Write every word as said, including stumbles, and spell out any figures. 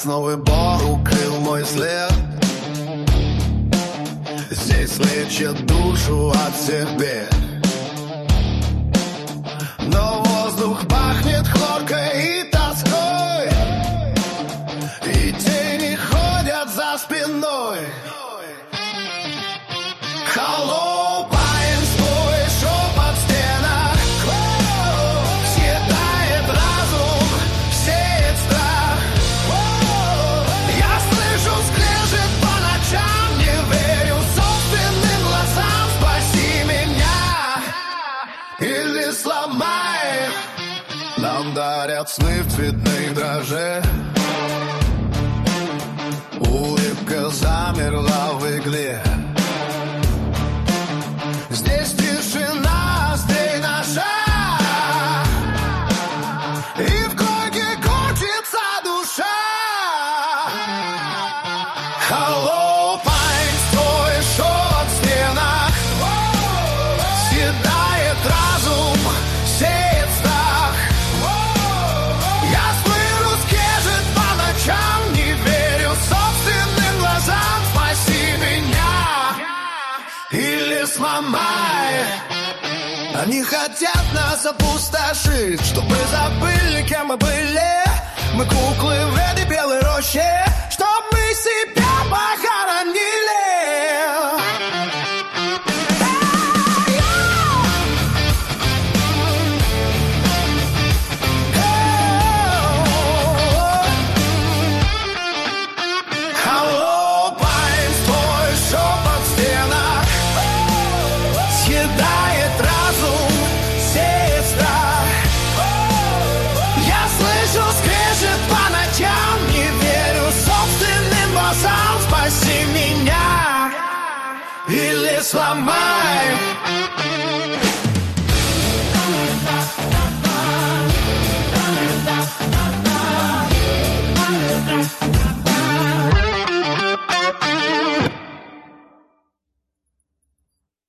Сосновый бор укрыл мой след. Здесь лечат душу от всех бед. Но воздух пахнет хлоркой и тоской, и тени ходят за спиной. Hello, парень, свой шепот в стенах съедает разум, сеет страх. Я слышу скрежет по ночам, не верю собственным глазам. Спаси меня или сломай. Нам дарят сны в цветных дрожжах. Улыбка замерла в игле. Здесь тишина, стрей наша, и в койке крутится душа. Hello, парень, твой шепот в стенах съедает разум, сеет страх. Я слышу скрежет по ночам, не верю собственным глазам. Спаси меня или сломай. Они хотят нас опустошить, чтобы забыли, кем мы были. Мы куклы в этой белой роще, чтоб мы себя похоронили. Hello, парень, твой шепот в стенах съедает разум, сеет страх. Я слышу скрежет по ночам, не верю собственным глазам. Спаси меня или сломай.